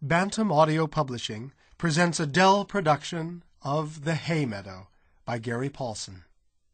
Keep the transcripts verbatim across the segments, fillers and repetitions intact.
Bantam Audio Publishing presents a Dell production of The Hay Meadow by Gary Paulsen.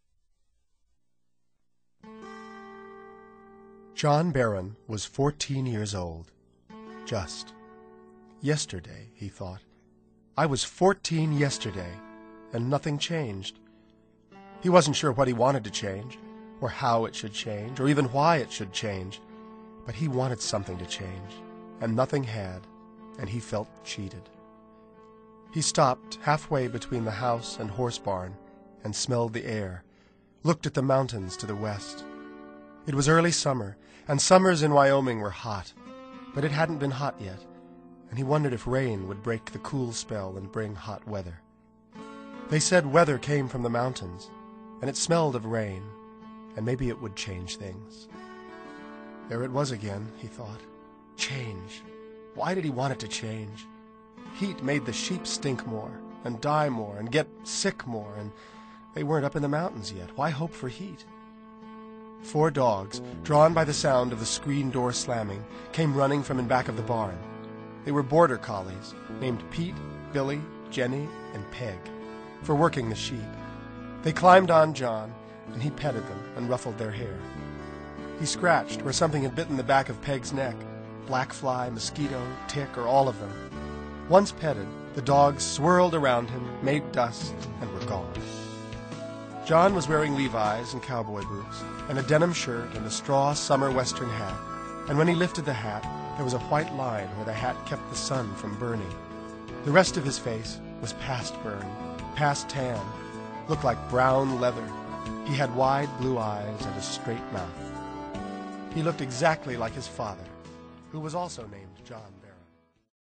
John Barron was fourteen years old. Just. Yesterday, he thought. I was fourteen yesterday, and nothing changed. He wasn't sure what he wanted to change, or how it should change, or even why it should change. But he wanted something to change, and nothing had, and he felt cheated. He stopped halfway between the house and horse barn and smelled the air, looked at the mountains to the west. It was early summer, and summers in Wyoming were hot, but it hadn't been hot yet, and he wondered if rain would break the cool spell and bring hot weather. They said weather came from the mountains, and it smelled of rain, and maybe it would change things. There it was again, he thought. Change. Why did he want it to change? Heat made the sheep stink more, and die more, and get sick more, and they weren't up in the mountains yet. Why hope for heat? Four dogs, drawn by the sound of the screen door slamming, came running from in back of the barn. They were border collies, named Pete, Billy, Jenny, and Peg, for working the sheep. They climbed on John, and he petted them and ruffled their hair. He scratched where something had bitten the back of Peg's neck, black fly, mosquito, tick, or all of them. Once petted, the dogs swirled around him, made dust, and were gone. John was wearing Levi's and cowboy boots, and a denim shirt and a straw summer western hat, and when he lifted the hat, there was a white line where the hat kept the sun from burning. The rest of his face was past burn, past tan, looked like brown leather. He had wide blue eyes and a straight mouth. He looked exactly like his father, who was also named John.